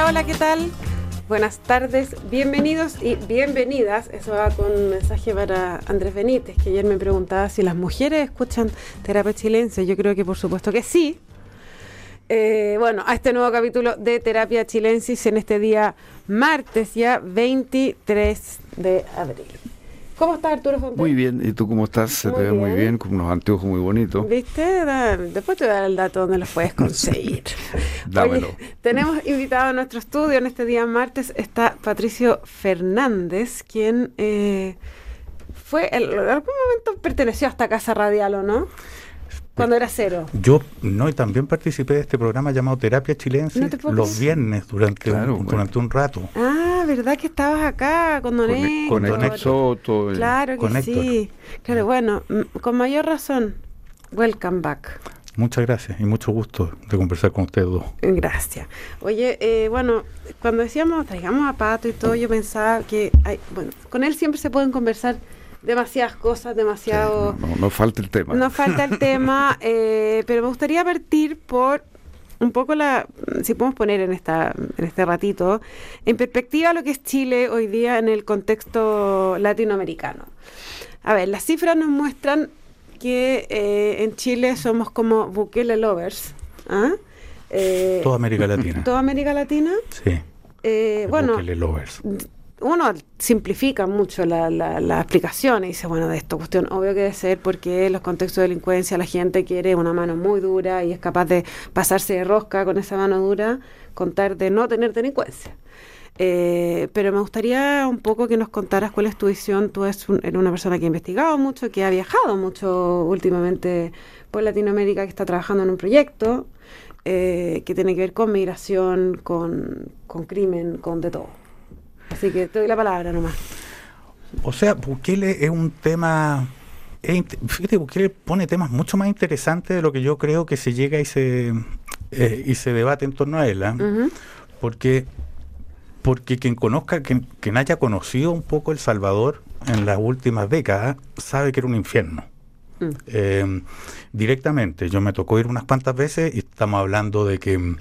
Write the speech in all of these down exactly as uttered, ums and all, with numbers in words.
Hola, hola, ¿qué tal? Buenas tardes, bienvenidos y bienvenidas. Eso va con un mensaje para Andrés Benítez, que ayer me preguntaba si las mujeres escuchan Terapia Chilensis. Yo creo que por supuesto que sí. Eh, bueno, a este nuevo capítulo de Terapia Chilensis en este día martes ya veintitrés de abril. ¿Cómo estás, Arturo Fontaine? Muy bien, ¿y tú cómo estás? Se muy te ve bien. muy bien, con unos anteojos muy bonitos. ¿Viste? Da, después te voy a dar el dato donde los puedes conseguir. Dámelo. Oye, tenemos invitado a nuestro estudio en este día martes, está Patricio Fernández, quien eh, fue, en algún momento perteneció a esta casa radial, ¿o no? Cuando era cero. Yo no, y también participé de este programa llamado Terapia Chilensis ¿No los viernes durante, claro, un, bueno. durante un rato. Ah, ¿verdad que estabas acá con Don Con, Héctor? con Héctor Soto. eh. Claro que con sí. Claro, bueno, m- con mayor razón. Welcome back. Muchas gracias y mucho gusto de conversar con ustedes dos. Gracias. Oye, eh, bueno, cuando decíamos traigamos a Pato y todo, yo pensaba que, hay, bueno, con él siempre se pueden conversar demasiadas cosas, demasiado... Sí, no, no, no falta el tema. No falta el tema, eh, pero me gustaría partir por un poco la, si podemos poner en esta en este ratito, en perspectiva lo que es Chile hoy día en el contexto latinoamericano. A ver, las cifras nos muestran que eh, en Chile somos como Bukele lovers. ¿Ah? Eh, Toda América Latina. ¿Toda América Latina? Sí. Eh, bueno, Bukele lovers. uno simplifica mucho la, la, la explicación y dice, bueno, de esta cuestión obvio que debe ser porque en los contextos de delincuencia la gente quiere una mano muy dura y es capaz de pasarse de rosca con esa mano dura con tal de no tener delincuencia. Eh, pero me gustaría un poco que nos contaras cuál es tu visión. Tú eres, un, eres una persona que ha investigado mucho, que ha viajado mucho últimamente por Latinoamérica, que está trabajando en un proyecto eh, que tiene que ver con migración, con, con crimen, con de todo. Así que te doy la palabra nomás. O sea, Bukele es un tema... Es, int- fíjate, Bukele pone temas mucho más interesantes de lo que yo creo que se llega y se, eh, y se debate en torno a él. ¿eh? Uh-huh. Porque... Porque quien conozca, quien, quien haya conocido un poco El Salvador en las últimas décadas, sabe que era un infierno. Mm. Eh, directamente, yo me tocó ir unas cuantas veces y estamos hablando de que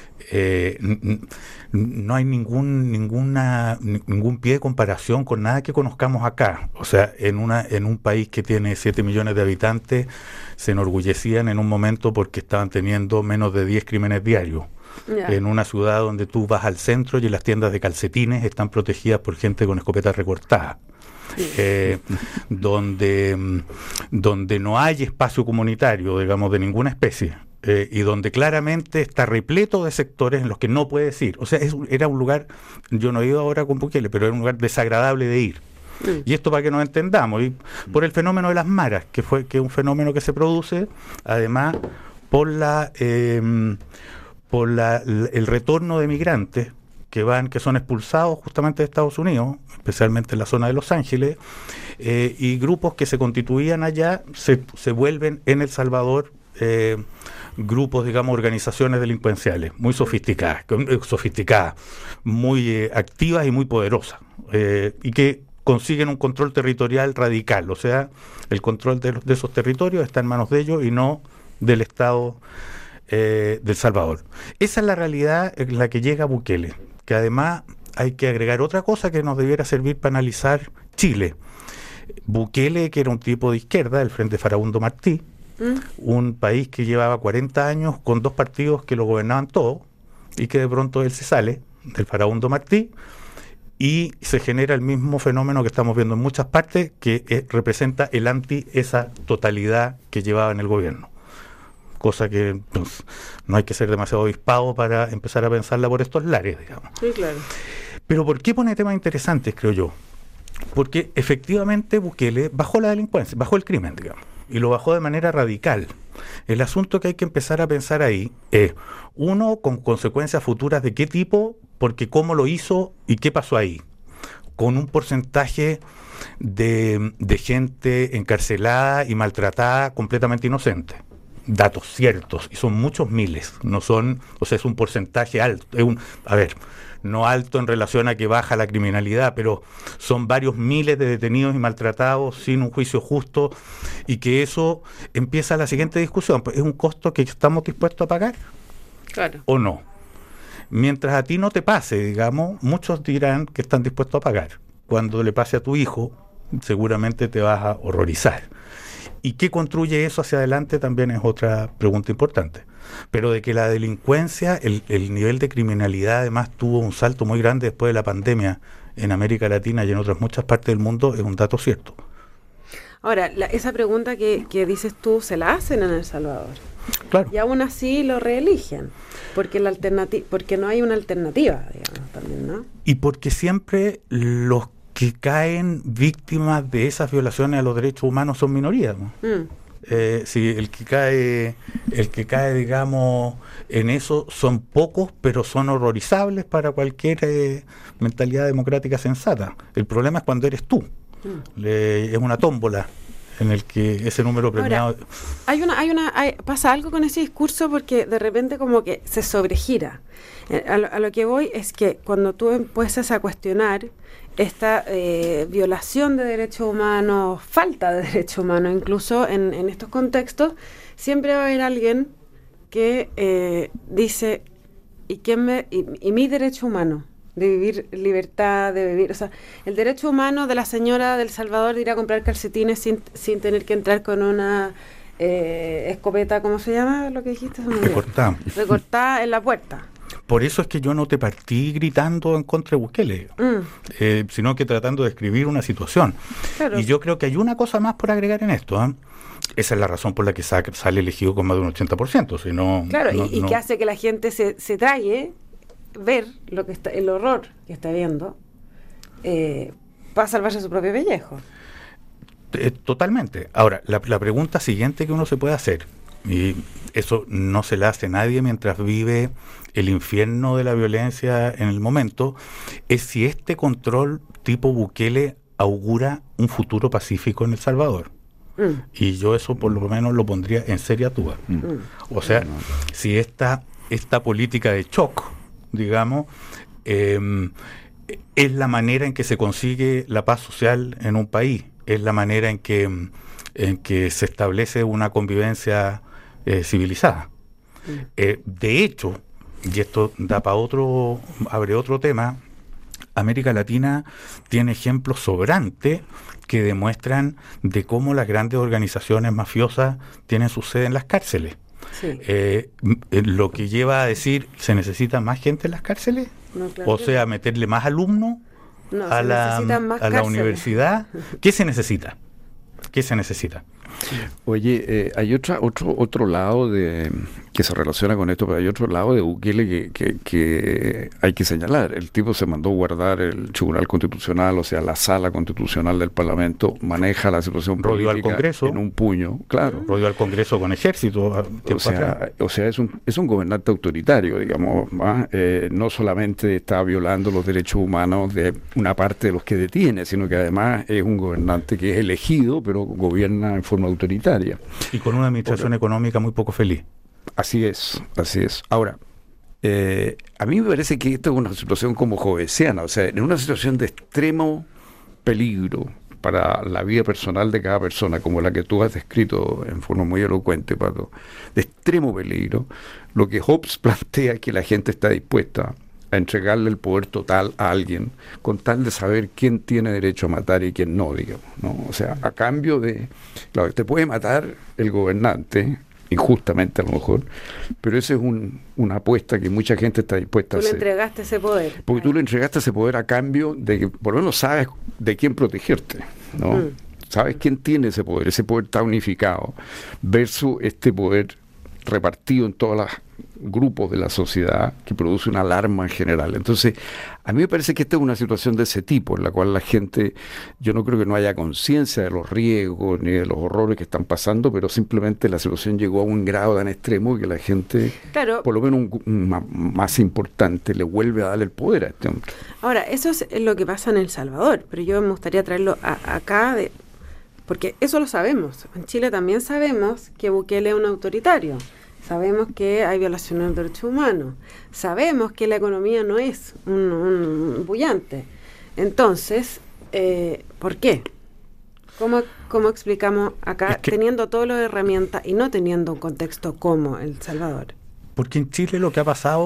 eh, n- n- no hay ningún ninguna n- ningún pie de comparación con nada que conozcamos acá. O sea, en una en un país que tiene siete millones de habitantes, se enorgullecían en un momento porque estaban teniendo menos de diez crímenes diarios. Yeah. En una ciudad donde tú vas al centro y las tiendas de calcetines están protegidas por gente con escopetas recortadas. Sí. Eh, donde, mm, donde no hay espacio comunitario, digamos, de ninguna especie, eh, y donde claramente está repleto de sectores en los que no puedes ir. O sea, es, era un lugar, yo no he ido ahora con Bukele, pero era un lugar desagradable de ir. Mm. Y esto para que nos entendamos, y por el fenómeno de las maras, que fue que es un fenómeno que se produce, además, por la... Eh, por la, el retorno de migrantes que van, que son expulsados justamente de Estados Unidos, especialmente en la zona de Los Ángeles, eh, y grupos que se constituían allá se, se vuelven en El Salvador eh, grupos, digamos, organizaciones delincuenciales muy sofisticadas, sofisticadas, muy eh, activas y muy poderosas, eh, y que consiguen un control territorial radical, o sea, el control de, los, de esos territorios está en manos de ellos y no del Estado Eh, del Salvador. Esa es la realidad en la que llega Bukele, que además hay que agregar otra cosa que nos debiera servir para analizar Chile. Bukele, que era un tipo de izquierda, del Frente Farabundo Martí, ¿Mm? un país que llevaba cuarenta años con dos partidos que lo gobernaban todo, y que de pronto él se sale del Farabundo Martí y se genera el mismo fenómeno que estamos viendo en muchas partes, que eh, representa el anti esa totalidad que llevaba en el gobierno. Cosa que pues, no hay que ser demasiado avispado para empezar a pensarla por estos lares, digamos. Sí, claro. Pero ¿por qué pone temas interesantes, creo yo? Porque efectivamente Bukele bajó la delincuencia, bajó el crimen, digamos, y lo bajó de manera radical. El asunto que hay que empezar a pensar ahí es, uno, con consecuencias futuras de qué tipo, porque cómo lo hizo y qué pasó ahí. Con un porcentaje de, de gente encarcelada y maltratada completamente inocente. Datos ciertos, y son muchos miles, no son, o sea, es un porcentaje alto, es un, a ver, no alto en relación a que baja la criminalidad, pero son varios miles de detenidos y maltratados sin un juicio justo, y que eso empieza la siguiente discusión, pues, ¿es un costo que estamos dispuestos a pagar? Claro. ¿O no? Mientras a ti no te pase, digamos, muchos dirán que están dispuestos a pagar. Cuando le pase a tu hijo, seguramente te vas a horrorizar. ¿Y qué construye eso hacia adelante? También es otra pregunta importante. Pero de que la delincuencia, el, el nivel de criminalidad además tuvo un salto muy grande después de la pandemia en América Latina y en otras muchas partes del mundo, es un dato cierto. Ahora, la, esa pregunta que, que dices tú, se la hacen en El Salvador. Claro. Y aún así lo reeligen, porque la alternativa, porque no hay una alternativa, digamos, también, ¿no? Y porque siempre los que caen víctimas de esas violaciones a los derechos humanos son minorías, ¿no? Mm. Eh, si el que cae, el que cae, digamos, en eso son pocos, pero son horrorizables para cualquier eh, mentalidad democrática sensata. El problema es cuando eres tú. Mm. Le, es una tómbola en el que ese número premiado... Ahora, hay una, hay una, hay, pasa algo con ese discurso porque de repente como que se sobregira. Eh, a, lo, a lo que voy es que cuando tú empiezas a cuestionar esta eh, violación de derechos humanos, falta de derechos humanos, incluso en, en estos contextos, siempre va a haber alguien que eh, dice, ¿y quién me, y, y mi derecho humano? De vivir libertad, de vivir, o sea, el derecho humano de la señora del Salvador de ir a comprar calcetines sin, sin tener que entrar con una eh, escopeta, ¿cómo se llama lo que dijiste? Recortada. Recortada en la puerta. Por eso es que yo no te partí gritando en contra de Bukele, mm. eh, sino que tratando de describir una situación. Claro. Y yo creo que hay una cosa más por agregar en esto, ¿eh? Esa es la razón por la que sa- sale elegido con más de un ochenta por ciento. Si no, claro, no, y, y no. que hace que la gente se, se trague ver lo que está, el horror que está viendo eh, para salvarse su propio pellejo. Eh, totalmente. Ahora, la, la pregunta siguiente que uno se puede hacer, y eso no se la hace nadie mientras vive el infierno de la violencia en el momento, es si este control tipo Bukele augura un futuro pacífico en El Salvador. Mm. Y yo eso por lo menos lo pondría en seria duda. Mm. O sea, mm. si esta, esta política de shock, digamos, eh, es la manera en que se consigue la paz social en un país, es la manera en que, en que se establece una convivencia eh, civilizada. Mm. Eh, de hecho, y esto da para otro, abre otro tema, América Latina tiene ejemplos sobrantes que demuestran de cómo las grandes organizaciones mafiosas tienen su sede en las cárceles. Sí. Eh, lo que lleva a decir, ¿se necesita más gente en las cárceles? No, claro o sea, meterle más alumnos no, a, la, a la universidad. ¿Qué se necesita? ¿Qué se necesita? Oye, eh, hay otra, otro otro lado de que se relaciona con esto, pero hay otro lado de Bukele que, que, que hay que señalar. El tipo se mandó guardar el Tribunal Constitucional, o sea, la sala constitucional del Parlamento maneja la situación rodeó política al Congreso, en un puño, claro. Rodeó al Congreso con ejército. O sea, o sea, es un es un gobernante autoritario, digamos, ¿ah? eh, no solamente está violando los derechos humanos de una parte de los que detiene, sino que además es un gobernante que es elegido, pero gobierna en forma autoritaria. Y con una administración Ahora, económica muy poco feliz. Así es, así es. Ahora, eh, a mí me parece que esto es una situación como jovesiana, o sea, en una situación de extremo peligro para la vida personal de cada persona, como la que tú has descrito en forma muy elocuente, Pato, de extremo peligro, lo que Hobbes plantea es que la gente está dispuesta a entregarle el poder total a alguien con tal de saber quién tiene derecho a matar y quién no, digamos, ¿no? O sea, a cambio de... Claro, te puede matar el gobernante, injustamente a lo mejor, pero esa es un, una apuesta que mucha gente está dispuesta a hacer. Tú le entregaste ese poder. Porque tú le entregaste ese poder a cambio de que por lo menos sabes de quién protegerte, ¿no? Mm. Sabes quién tiene ese poder, ese poder está unificado, versus este poder repartido en todos los grupos de la sociedad que produce una alarma en general. Entonces, a mí me parece que esta es una situación de ese tipo, en la cual la gente, yo no creo que no haya conciencia de los riesgos ni de los horrores que están pasando, pero simplemente la situación llegó a un grado tan extremo que la gente, claro, por lo menos un, un, más, más importante, le vuelve a dar el poder a este hombre. Ahora, eso es lo que pasa en El Salvador, pero yo me gustaría traerlo a, acá, de, porque eso lo sabemos. En Chile también sabemos que Bukele es un autoritario. Sabemos que hay violaciones de derechos humanos. Sabemos que la economía no es un, un bullante. Entonces, eh, ¿por qué? ¿Cómo, cómo explicamos acá, es que, teniendo todas las herramientas y no teniendo un contexto como El Salvador? Porque en Chile lo que ha pasado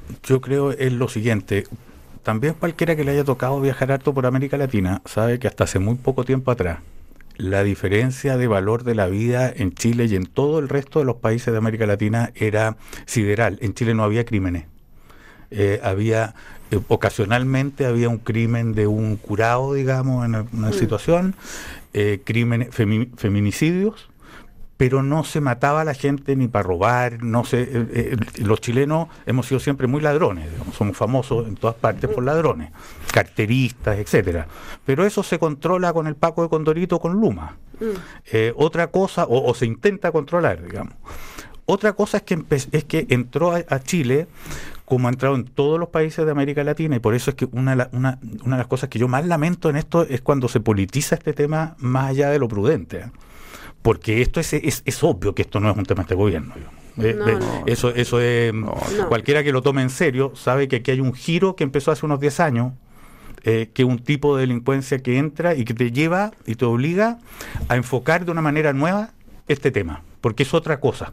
yo creo es lo siguiente. También cualquiera que le haya tocado viajar harto por América Latina sabe que hasta hace muy poco tiempo atrás la diferencia de valor de la vida en Chile y en todo el resto de los países de América Latina era sideral. En Chile no había crímenes. Eh, había, eh, ocasionalmente había un crimen de un curado, digamos, en una mm. situación, eh, crímenes, femi- feminicidios, pero no se mataba a la gente ni para robar, no se, eh, eh, los chilenos hemos sido siempre muy ladrones, digamos, somos famosos en todas partes por ladrones, carteristas, etcétera. Pero eso se controla con el Paco de Condorito, con Luma. Mm. Eh, otra cosa, o, o se intenta controlar, digamos. Otra cosa es que empe- es que entró a, a Chile, como ha entrado en todos los países de América Latina, y por eso es que una, una, una de las cosas que yo más lamento en esto es cuando se politiza este tema más allá de lo prudente, ¿eh? Porque esto es, es, es obvio que esto no es un tema de este gobierno. Eh, no, eh, no. Eso, eso es, No, no. cualquiera que lo tome en serio sabe que aquí hay un giro que empezó hace unos diez años, eh, que es un tipo de delincuencia que entra y que te lleva y te obliga a enfocar de una manera nueva este tema, porque es otra cosa.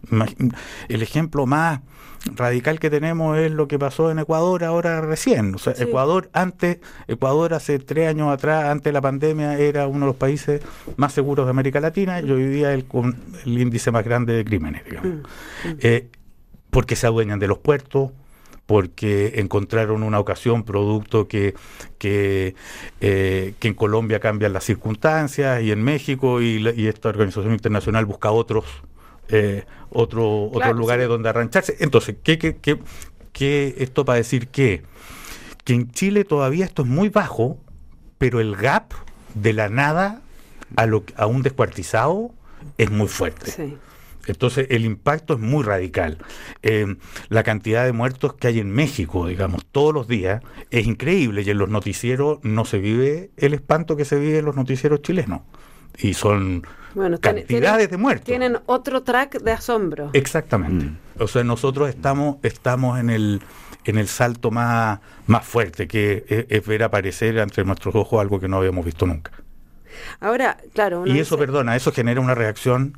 El ejemplo más radical que tenemos es lo que pasó en Ecuador ahora recién. O sea, sí. Ecuador antes, Ecuador hace tres años atrás, antes de la pandemia, era uno de los países más seguros de América Latina y hoy día el, con el índice más grande de crímenes, digamos. Mm. Mm. Eh, porque se adueñan de los puertos, porque encontraron una ocasión producto que que, eh, que en Colombia cambian las circunstancias y en México y, y esta organización internacional busca otros Eh, otro, claro, otros lugares sí. donde arrancharse. Entonces, ¿qué, qué, qué, qué esto para decir qué? Que en Chile todavía esto es muy bajo, pero el gap de la nada a, lo, a un descuartizado es muy fuerte. Sí. Entonces, el impacto es muy radical. Eh, la cantidad de muertos que hay en México, digamos, todos los días, es increíble, y en los noticieros no se vive el espanto que se vive en los noticieros chilenos. Y son bueno, cantidades tienen, de muertos. Tienen otro track de asombro. Exactamente. Mm. O sea, nosotros estamos estamos en el en el salto más, más fuerte, que es, es ver aparecer entre nuestros ojos algo que no habíamos visto nunca. Ahora, claro... Y eso, dice... perdona, eso genera una reacción,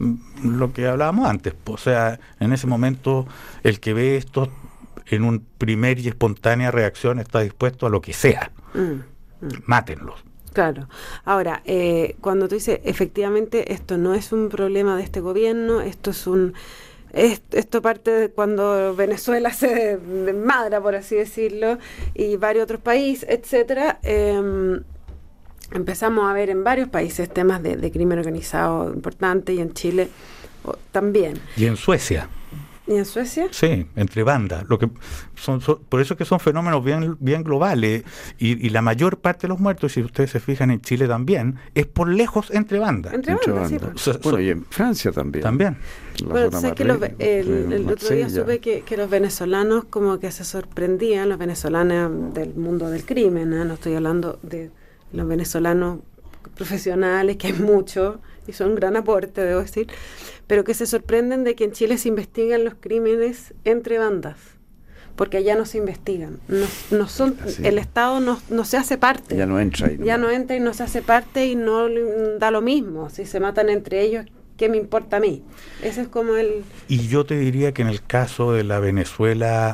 lo que hablábamos antes. O sea, en ese momento, el que ve esto en un primer y espontánea reacción está dispuesto a lo que sea. Mm. Mm. Mátenlos. Claro. Ahora, eh, cuando tú dices, efectivamente, esto no es un problema de este gobierno, esto es un... Es, esto parte de cuando Venezuela se desmadra, por así decirlo, y varios otros países, etcétera. Eh, empezamos a ver en varios países temas de, de crimen organizado importantes, y en Chile oh, también. Y en Suecia. ¿Y en Suecia? Sí, entre bandas. Lo que son, son, por eso es que son fenómenos bien, bien globales. Y, y la mayor parte de los muertos, si ustedes se fijan en Chile también, es por lejos entre bandas. Entre, entre bandas, bandas, sí. O sea, bueno, y en Francia también. También. Bueno, sabes que los, el, el, el otro día supe que, que los venezolanos como que se sorprendían, los venezolanos del mundo del crimen, ¿eh? No estoy hablando de los venezolanos profesionales, que hay muchos, y son un gran aporte, debo decir, pero que se sorprenden de que en Chile se investigan los crímenes entre bandas, porque allá no se investigan, no, no son, sí. El Estado no, no se hace parte, ya no entra, y no. ya no entra y no se hace parte y no da lo mismo, si se matan entre ellos, ¿qué me importa a mí? Ese es como el... Y yo te diría que en el caso de la Venezuela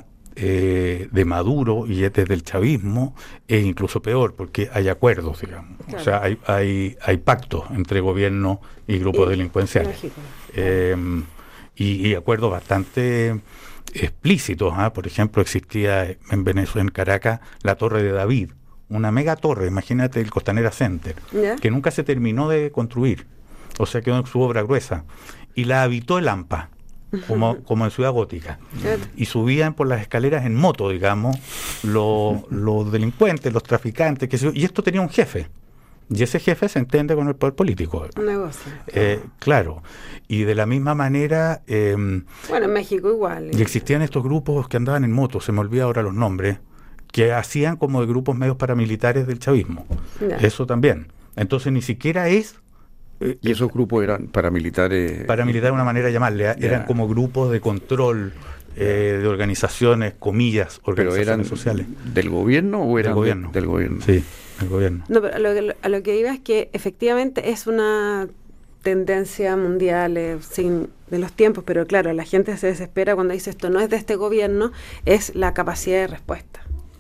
eh, de Maduro y desde el chavismo es incluso peor, porque hay acuerdos, digamos, claro. O sea, hay, hay, hay pactos entre gobierno y grupos y, delincuenciales. Eh, y, y acuerdos bastante explícitos, ¿eh? Por ejemplo, existía en Venezuela, en Caracas, la Torre de David, una mega torre, imagínate el Costanera Center, ¿yeah? Que nunca se terminó de construir, o sea, quedó en su obra gruesa, y la habitó el AMPA, como, como en Ciudad Gótica, ¿yeah? Y subían por las escaleras en moto, digamos, los, los delincuentes, los traficantes, que se, y esto tenía un jefe. Y ese jefe se entiende con el poder político. Un negocio. Eh, claro. Y de la misma manera... Eh, bueno, en México igual. Y existían estos grupos que andaban en moto, se me olvida ahora los nombres, que hacían como de grupos medios paramilitares del chavismo. Ya. Eso también. Entonces ni siquiera es... Eh, ¿Y esos grupos eran paramilitares? Paramilitares, una manera de llamarle. Ya. Eran como grupos de control... Eh, de organizaciones, comillas, organizaciones ¿Pero eran sociales. ¿Del gobierno o eran del gobierno? De, del gobierno. Sí, del gobierno. No, pero a lo, a lo que iba es que efectivamente es una tendencia mundial eh, sin, de los tiempos, pero claro, la gente se desespera cuando dice esto no es de este gobierno, es la capacidad de respuesta.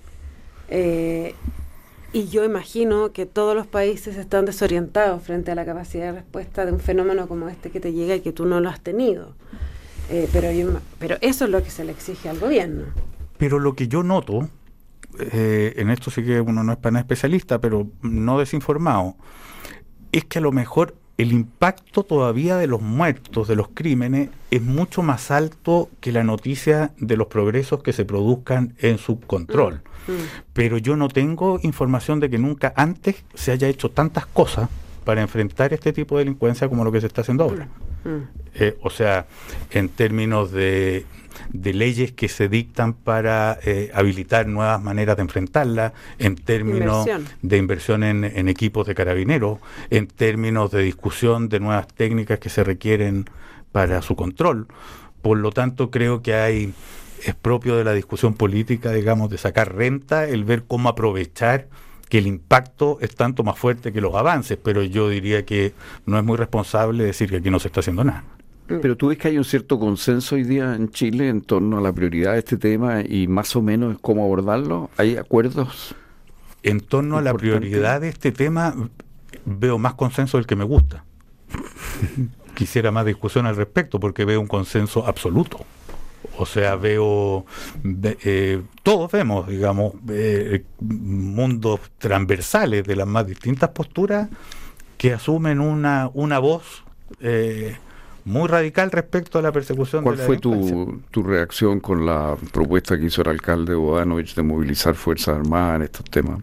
Eh, y yo imagino que todos los países están desorientados frente a la capacidad de respuesta de un fenómeno como este que te llega y que tú no lo has tenido. Eh, pero, yo, pero eso es lo que se le exige al gobierno. Pero lo que yo noto, eh, en esto sí que uno no es para especialista, pero no desinformado, es que a lo mejor el impacto todavía de los muertos, de los crímenes, es mucho más alto que la noticia de los progresos que se produzcan en su control. Mm, mm. Pero yo no tengo información de que nunca antes se haya hecho tantas cosas para enfrentar este tipo de delincuencia como lo que se está haciendo ahora. Mm, mm. Eh, o sea, en términos de, de leyes que se dictan para eh, habilitar nuevas maneras de enfrentarla, en términos inversión. de inversión en, en equipos de carabineros, en términos de discusión de nuevas técnicas que se requieren para su control. Por lo tanto, creo que hay, es propio de la discusión política, digamos, de sacar renta, el ver cómo aprovechar que el impacto es tanto más fuerte que los avances, pero yo diría que no es muy responsable decir que aquí no se está haciendo nada. Pero tú ves que hay un cierto consenso hoy día en Chile en torno a la prioridad de este tema y más o menos cómo abordarlo. ¿Hay acuerdos? En torno a la prioridad de este tema veo más consenso del que me gusta. Quisiera más discusión al respecto porque veo un consenso absoluto. O sea, veo, eh, todos vemos, digamos, eh, mundos transversales de las más distintas posturas que asumen una, una voz eh, muy radical respecto a la persecución de la delincuencia. ¿Cuál fue tu, tu reacción con la propuesta que hizo el alcalde Bodanovich de movilizar Fuerzas Armadas en estos temas?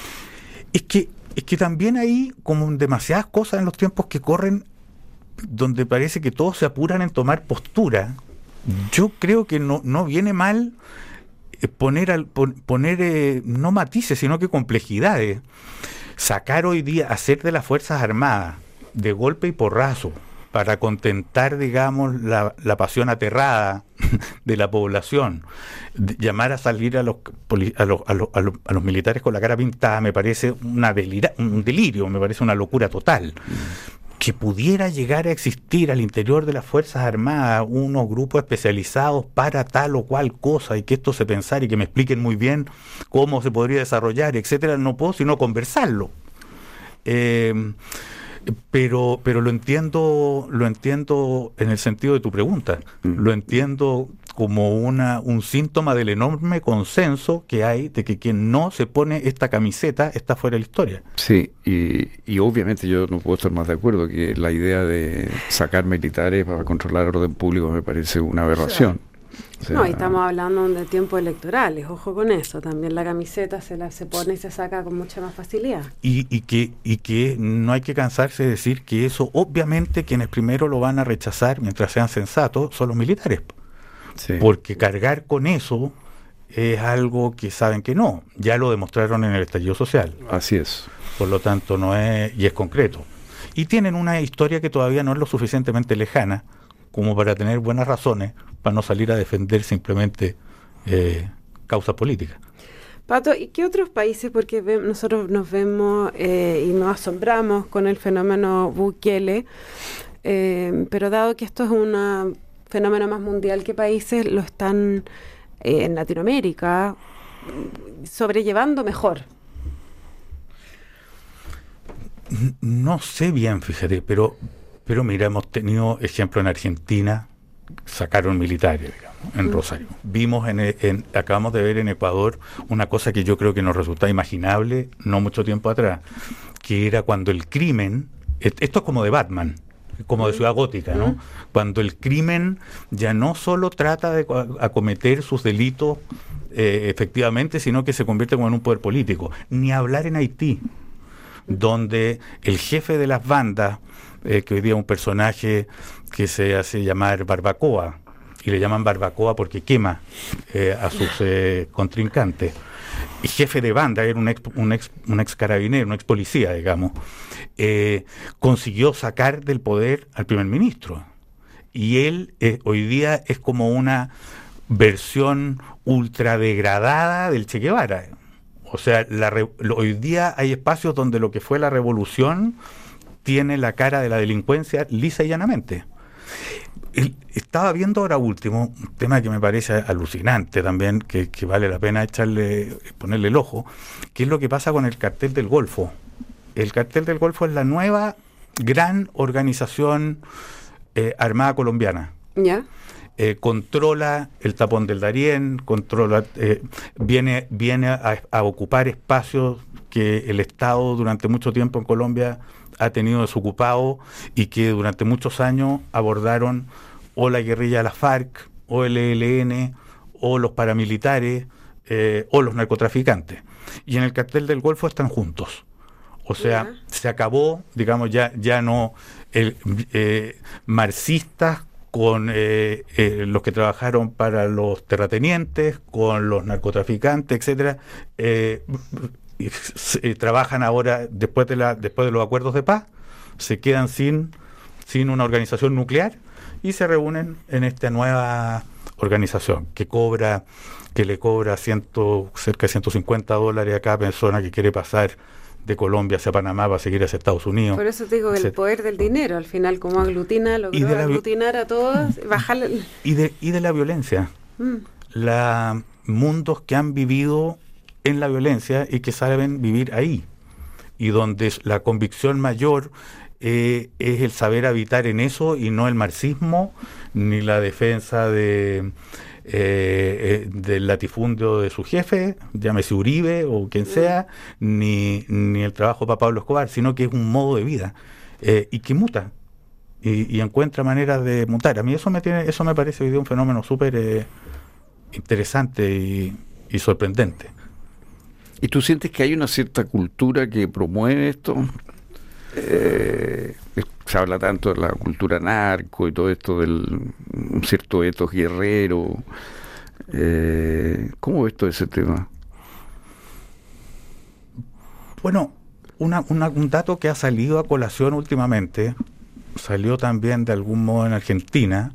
Es que, es que también hay como demasiadas cosas en los tiempos que corren donde parece que todos se apuran en tomar postura. Yo creo que no, no viene mal eh, poner, al, pon, poner eh, no matices, sino que complejidades. Sacar hoy día, hacer de las Fuerzas Armadas de golpe y porrazo para contentar, digamos, la, la pasión aterrada de la población, de llamar a salir a los, a, los, a, los, a, los, a los militares con la cara pintada, me parece una delira, un delirio, me parece una locura total. Que pudiera llegar a existir al interior de las Fuerzas Armadas unos grupos especializados para tal o cual cosa y que esto se pensara y que me expliquen muy bien cómo se podría desarrollar, etcétera, no puedo sino conversarlo. Eh, pero pero lo entiendo lo entiendo en el sentido de tu pregunta. Mm. Lo entiendo como una un síntoma del enorme consenso que hay de que quien no se pone esta camiseta está fuera de la historia. Sí, y, y obviamente yo no puedo estar más de acuerdo que la idea de sacar militares para controlar el orden público me parece una aberración. O sea, no, y estamos hablando de tiempos electorales, ojo con eso, también la camiseta se la se pone y se saca con mucha más facilidad. Y, y, que, y que no hay que cansarse de decir que eso, obviamente, quienes primero lo van a rechazar, mientras sean sensatos, son los militares. Sí. Porque cargar con eso es algo que saben que no, ya lo demostraron en el estallido social. Así es. Por lo tanto, no es, y es concreto. Y tienen una historia que todavía no es lo suficientemente lejana como para tener buenas razones para no salir a defender simplemente eh, causas políticas. Pato, ¿y qué otros países? Porque ve, nosotros nos vemos eh, y nos asombramos con el fenómeno Bukele, eh, pero dado que esto es un fenómeno más mundial, ¿qué países lo están eh, en Latinoamérica sobrellevando mejor? No sé bien, fíjate, pero... Pero mira, hemos tenido ejemplo en Argentina, sacaron militares, digamos, en Rosario. Vimos, en, en, acabamos de ver en Ecuador una cosa que yo creo que nos resulta imaginable no mucho tiempo atrás, que era cuando el crimen, esto es como de Batman, como de Ciudad Gótica, ¿no? Cuando el crimen ya no solo trata de acometer sus delitos eh, efectivamente, sino que se convierte como en un poder político. Ni hablar en Haití, donde el jefe de las bandas, Eh, que hoy día es un personaje que se hace llamar Barbacoa, y le llaman Barbacoa porque quema eh, a sus eh, contrincantes. Y jefe de banda, era un ex, un ex, un ex carabinero, un ex policía, digamos, eh, consiguió sacar del poder al primer ministro. Y él eh, hoy día es como una versión ultra degradada del Che Guevara. O sea, la re, hoy día hay espacios donde lo que fue la revolución tiene la cara de la delincuencia lisa y llanamente. El, estaba viendo ahora último un tema que me parece alucinante también, que, que vale la pena echarle, ponerle el ojo, que es lo que pasa con el Cartel del Golfo. El Cartel del Golfo es la nueva gran organización eh, armada colombiana. ¿Ya? Eh, controla el tapón del Darién, controla, eh, viene, viene a, a ocupar espacios que el Estado durante mucho tiempo en Colombia ha tenido desocupado y que durante muchos años abordaron o la guerrilla de la FARC, o el E L N, o los paramilitares, eh, o los narcotraficantes. Y en el Cartel del Golfo están juntos. O sea, yeah. se acabó, digamos, ya, ya no el, eh, marxistas con eh, eh, los que trabajaron para los terratenientes, con los narcotraficantes, etcétera, eh, eh, trabajan ahora después de la después de los acuerdos de paz, se quedan sin sin una organización nuclear y se reúnen en esta nueva organización que cobra que le cobra ciento, cerca de ciento cincuenta dólares a cada persona que quiere pasar de Colombia hacia Panamá para seguir hacia Estados Unidos. Por eso te digo, el poder del dinero, al final, como aglutina, logró aglutinar a todos, bajar el... y de y de la violencia. Mm. La mundos que han vivido en la violencia y que saben vivir ahí, y donde la convicción mayor eh, es el saber habitar en eso y no el marxismo ni la defensa de eh, eh, del latifundio de su jefe, llámese Uribe o quien sea, ni, ni el trabajo para Pablo Escobar, sino que es un modo de vida eh, y que muta y, y encuentra maneras de mutar. A mí eso me tiene, eso me parece hoy día un fenómeno súper eh, interesante y, y sorprendente. ¿Y tú sientes que hay una cierta cultura que promueve esto? Eh, se habla tanto de la cultura narco y todo esto del un cierto etos guerrero. Eh, ¿Cómo ves todo ese tema? Bueno, una, una, un dato que ha salido a colación últimamente, salió también de algún modo en Argentina,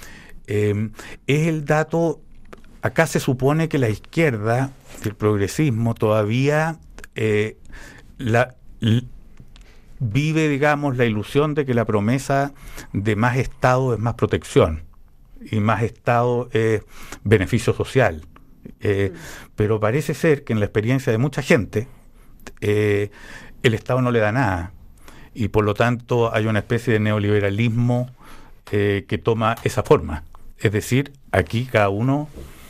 eh, es el dato. Acá se supone que la izquierda, el progresismo, todavía eh, la, l, vive, digamos, la ilusión de que la promesa de más Estado es más protección y más Estado es beneficio social. Eh, mm. Pero parece ser que en la experiencia de mucha gente eh, el Estado no le da nada y por lo tanto hay una especie de neoliberalismo eh, que toma esa forma. Es decir, aquí cada uno...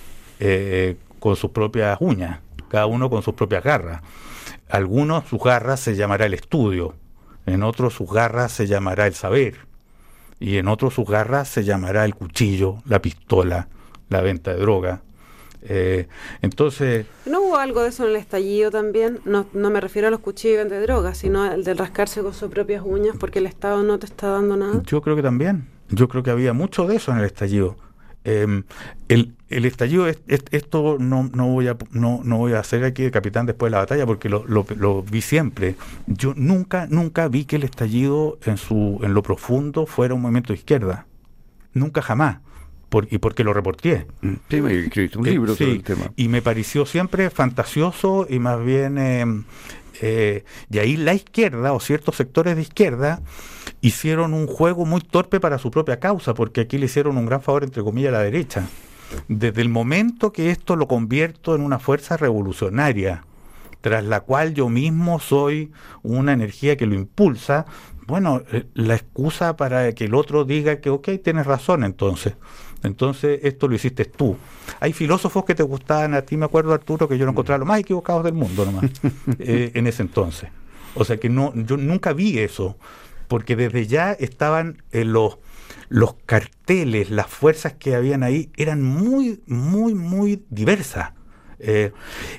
Eh, con sus propias uñas, cada uno con sus propias garras. Algunos sus garras se llamará el estudio, en otros sus garras se llamará el saber, y en otros sus garras se llamará el cuchillo, la pistola, la venta de droga. Eh, entonces... ¿No hubo algo de eso en el estallido también? No, no me refiero a los cuchillos y venta de droga, sino al de rascarse con sus propias uñas porque el Estado no te está dando nada. Yo creo que también, yo creo que había mucho de eso en el estallido. Eh, el, el estallido es, es, esto no, no voy a no, no voy a hacer aquí de capitán después de la batalla porque lo, lo, lo vi siempre. Yo nunca nunca vi que el estallido en su en lo profundo fuera un movimiento de izquierda, nunca jamás, por, y porque lo reporté. Sí, me escribiste un libro eh, sobre sí, el tema y me pareció siempre fantasioso y más bien eh, eh, y ahí la izquierda o ciertos sectores de izquierda hicieron un juego muy torpe para su propia causa, porque aquí le hicieron un gran favor, entre comillas, a la derecha. Desde el momento que esto lo convierto en una fuerza revolucionaria, tras la cual yo mismo soy una energía que lo impulsa, bueno, la excusa para que el otro diga que, ok, tienes razón entonces. Entonces, esto lo hiciste tú. Hay filósofos que te gustaban a ti, me acuerdo, Arturo, que yo lo encontraba los más equivocados del mundo nomás, eh, en ese entonces. O sea que no, yo nunca vi eso, porque desde ya estaban eh, los, los carteles, las fuerzas que habían ahí, eran muy, muy, muy diversas. Eh,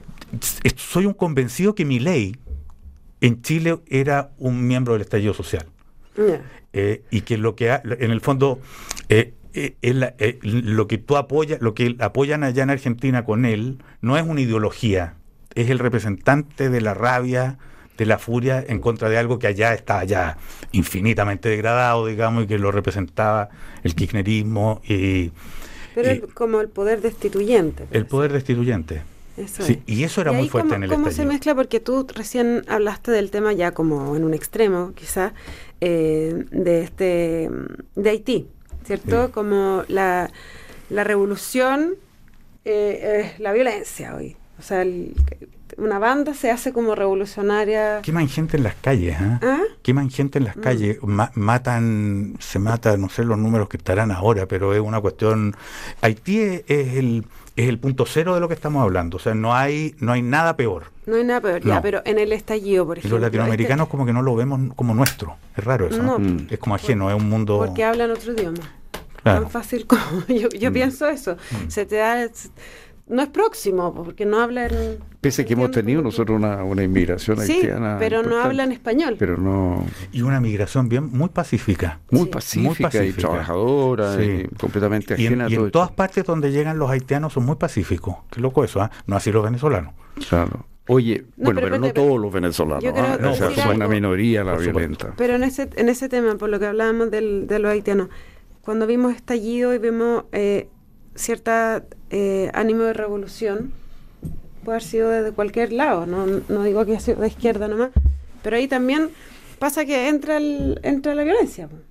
soy un convencido que Milei en Chile era un miembro del estallido social. Yeah. Eh, y que lo que ha, en el fondo eh, eh, el, eh, lo que tú apoyas, lo que apoyan allá en Argentina con él, no es una ideología, es el representante de la rabia, de la furia en contra de algo que allá está ya infinitamente degradado, digamos, y que lo representaba el kirchnerismo y... Pero y, como el poder destituyente. El poder destituyente. Eso Sí, es. y eso era ¿Y muy ahí fuerte cómo, en el cómo estallido. se mezcla? Porque tú recién hablaste del tema ya como en un extremo, quizás, eh, de este de Haití, ¿cierto? Sí. Como la, la revolución eh, es la violencia hoy. O sea, el- una banda se hace como revolucionaria. Queman gente en las calles, ¿eh? ¿Ah? Queman gente en las Mm. calles, ma- matan, se mata, no sé los números que estarán ahora, pero es una cuestión. Haití es, es el es el punto cero de lo que estamos hablando, o sea, no hay no hay nada peor. No hay nada peor, ya, No. pero en el estallido, por Y ejemplo. los latinoamericanos este- como que no lo vemos como nuestro, es raro eso. No, Mm. Es como ajeno, es un mundo. porque hablan otro idioma. Claro. Tan fácil como yo, yo Mm. pienso eso. Mm. Se te da, no es próximo, porque no hablan. Pese a que hemos tenido entiendo. nosotros una, una inmigración Sí, haitiana. pero no importante, hablan español. Pero no. Y una migración bien muy pacífica. Muy Sí. pacífica, Muy pacífica. y trabajadora, Sí. y completamente Y en, ajena a y en todo todas esto. partes donde llegan los haitianos son muy pacíficos. Qué loco eso, ¿ah? No así los venezolanos. Claro. Oye, No, bueno, pero pero, no espérate, todos los venezolanos, yo quiero ¿ah? O sea, decir son una algo. minoría la Por supuesto. violenta. Pero en ese, en ese tema, por lo que hablábamos del, de los haitianos, cuando vimos estallido y vimos eh, cierta eh, ánimo de revolución, puede haber sido desde cualquier lado, no, no digo que haya sido de izquierda nomás, pero ahí también pasa que entra el, entra la violencia. Po.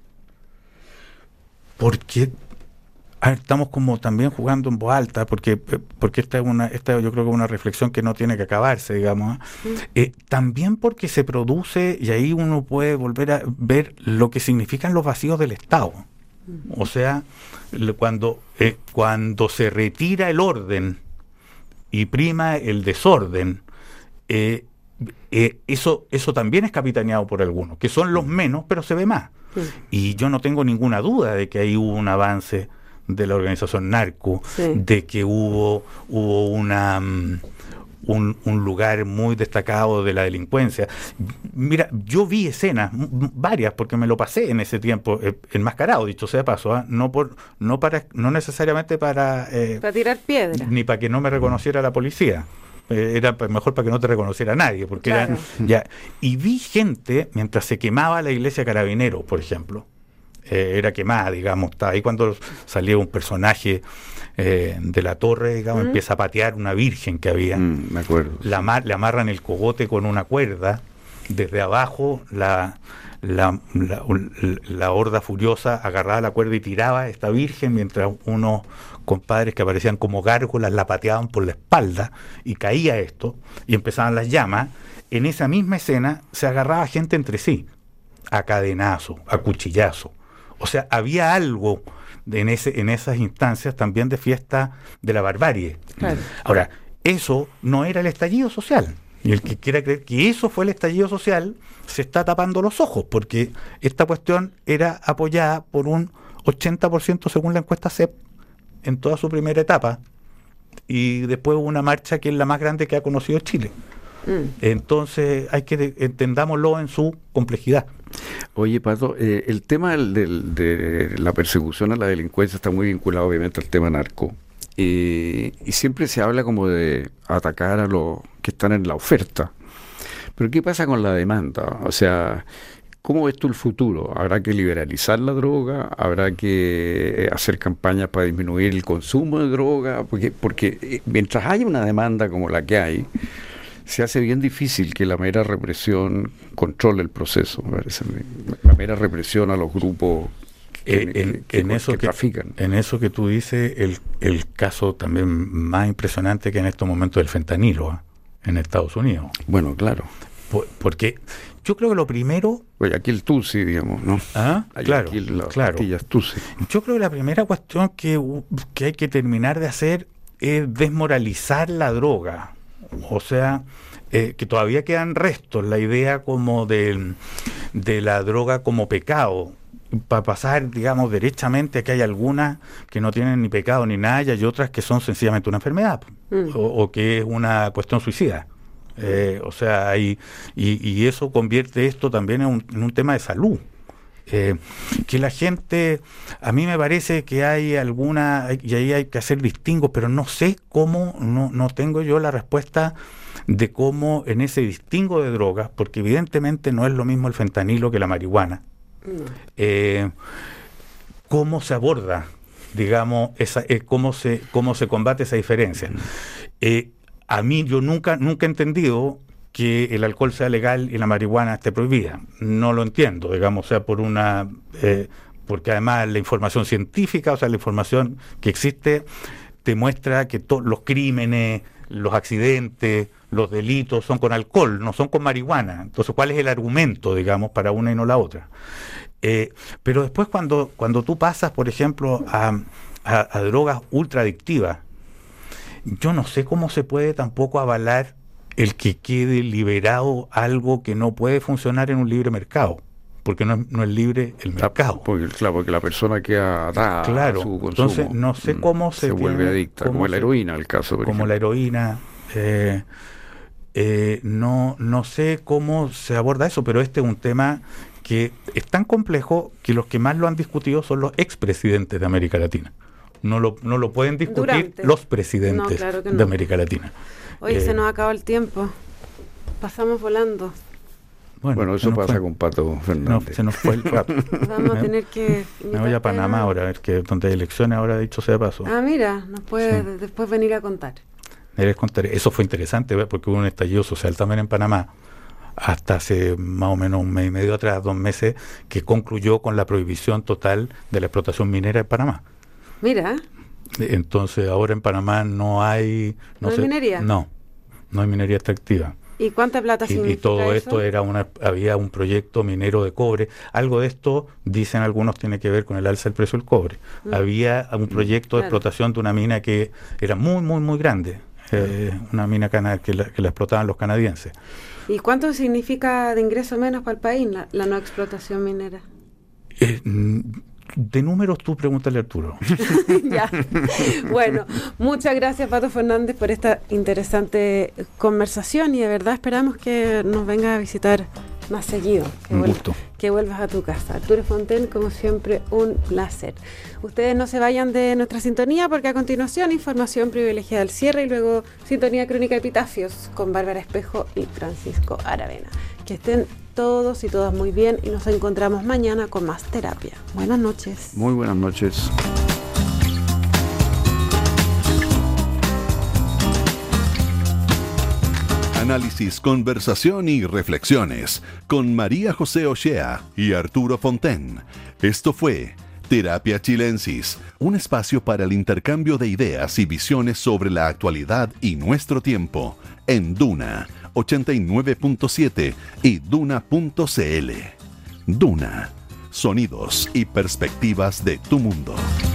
Porque a ver, estamos como también jugando en voz alta, porque porque esta es una esta yo creo que es una reflexión que no tiene que acabarse, digamos. ¿eh? Mm. Eh, también porque se produce, y ahí uno puede volver a ver lo que significan los vacíos del Estado. O sea, le- cuando, eh, cuando se retira el orden y prima el desorden, eh, eh, eso, eso también es capitaneado por algunos, que son los menos, pero se ve más. Mm. Y yo no tengo ninguna duda de que ahí hubo un avance de la organización narco, Sí. de que hubo, hubo una... mm, Un, un lugar muy destacado de la delincuencia. Mira, yo vi escenas, m- m- varias, porque me lo pasé en ese tiempo, eh, enmascarado, dicho sea de paso, ¿ah? no por, no para, no necesariamente para, eh, Para tirar piedra. ni para que no me reconociera la policía. Eh, era pa- mejor para que no te reconociera nadie, porque Claro. era, ya. Y vi gente mientras se quemaba la iglesia Carabineros, por ejemplo. Eh, era quemada, digamos, estaba ahí cuando salía un personaje eh, de la torre, digamos, ¿Mm? empieza a patear una virgen que había. Mm, me acuerdo. La amar- le amarran el cogote con una cuerda, desde abajo la, la, la, la horda furiosa agarraba la cuerda y tiraba a esta virgen, mientras unos compadres que aparecían como gárgolas la pateaban por la espalda y caía esto y empezaban las llamas. En esa misma escena se agarraba gente entre sí, a cadenazo, a cuchillazo. O sea, había algo de en, ese, en esas instancias también de fiesta de la barbarie. Claro. Ahora, eso no era el estallido social. Y el que quiera creer que eso fue el estallido social se está tapando los ojos, porque esta cuestión era apoyada por un ochenta por ciento según la encuesta C E P en toda su primera etapa, y después hubo una marcha que es la más grande que ha conocido Chile. Mm. Entonces hay que de- entendámoslo en su complejidad. Oye, Pato, eh, el tema del, del- de la persecución a la delincuencia está muy vinculado obviamente al tema narco. Eh, y siempre se habla como de atacar a los que están en la oferta. Pero ¿qué pasa con la demanda? O sea, ¿cómo ves tú el futuro? ¿Habrá que liberalizar la droga? ¿Habrá que hacer campañas para disminuir el consumo de droga? Porque, porque eh, mientras haya una demanda como la que hay, se hace bien difícil que la mera represión controle el proceso. Me parece a mí. La mera represión a los grupos que, Eh, en, que- que- en eso que que, trafican. en eso que tú dices, el, el caso también más impresionante que en estos momentos del fentanilo, ¿ah? En Estados Unidos. Bueno, claro. Por- porque yo creo que lo primero... Oye, aquí el Tusi, digamos, ¿no? ¿Ah? Hay Claro, aquí las claro. pastillas Tusi. Yo creo que la primera cuestión que, u- que hay que terminar de hacer es desmoralizar la droga. O sea, eh, que todavía quedan restos, la idea como de, de la droga como pecado, para pasar, digamos, derechamente a que hay algunas que no tienen ni pecado ni nada, y hay otras que son sencillamente una enfermedad, Mm. o, o que es una cuestión suicida. Eh, o sea, hay, y, y eso convierte esto también en un, en un tema de salud. Eh, que la gente, a mí me parece que hay alguna, y ahí hay que hacer distingos, pero no sé cómo, no, no tengo yo la respuesta de cómo en ese distingo de drogas, porque evidentemente no es lo mismo el fentanilo que la marihuana, No. eh, cómo se aborda, digamos, esa, eh, cómo se cómo se combate esa diferencia. Eh, a mí yo nunca, nunca he entendido que el alcohol sea legal y la marihuana esté prohibida. No lo entiendo, digamos, o sea, por una... Eh, porque además la información científica, o sea, la información que existe, te muestra que todos los crímenes, los accidentes, los delitos son con alcohol, no son con marihuana. Entonces, ¿cuál es el argumento, digamos, para una y no la otra? Eh, pero después cuando, cuando tú pasas, por ejemplo, a, a, a drogas ultraadictivas, yo no sé cómo se puede tampoco avalar el que quede liberado algo que no puede funcionar en un libre mercado, porque no es, no es libre el mercado. Porque, claro, porque la persona queda atada claro, a su consumo. Entonces no sé cómo se, se vuelve tiene, adicta, como la heroína, el caso. Por como ejemplo. la heroína. Eh, eh, no, no sé cómo se aborda eso, pero este es un tema que es tan complejo que los que más lo han discutido son los expresidentes de América Latina. No lo, no lo pueden discutir Durante. los presidentes No, claro que no. de América Latina. Oye, Eh, se nos acabó el tiempo. Pasamos volando. Bueno, Bueno, se eso nos pasa fue. con Pato No, Fernández. se nos fue el rato. Vamos a Me- tener que... Me voy a invitarte Panamá ahora, a ver que donde hay elecciones ahora, dicho sea de paso. Ah, mira, nos puedes Sí. después venir a contar. Les contaré. Eso fue interesante, ¿ve? Porque hubo un estallido social también en Panamá, hasta hace más o menos un mes y medio atrás, dos meses, que concluyó con la prohibición total de la explotación minera en Panamá. Mira, Entonces ahora en Panamá no hay... ¿No hay minería? No, no hay minería extractiva. ¿y cuánta plata Y, significa y todo eso? esto era una, había un proyecto minero de cobre. Algo de esto, dicen algunos, tiene que ver con el alza del precio del cobre. Mm. Había un proyecto de Claro. explotación de una mina que era muy, muy, muy grande. Eh, una mina cana que, la, que la explotaban los canadienses. ¿Y cuánto significa de ingreso menos para el país la, la no explotación minera? Eh, mm, de números tú pregúntale a Arturo. Ya. Bueno, muchas gracias, Pato Fernández, por esta interesante conversación y de verdad esperamos que nos vengas a visitar más seguido. Que Un vuelvas- gusto. Que vuelvas a tu casa. Arturo Fonten, como siempre, un placer. Ustedes no se vayan de nuestra sintonía porque a continuación información privilegiada al cierre y luego sintonía crónica epitafios con Bárbara Espejo y Francisco Aravena. Que estén todos y todas muy bien y nos encontramos mañana con más terapia. Buenas noches. Muy buenas noches. Análisis, conversación y reflexiones con María José Ochea y Arturo Fonten. Esto fue Terapia Chilensis, un espacio para el intercambio de ideas y visiones sobre la actualidad y nuestro tiempo en Duna ochenta y nueve punto siete y duna punto c l. Duna, sonidos y perspectivas de tu mundo.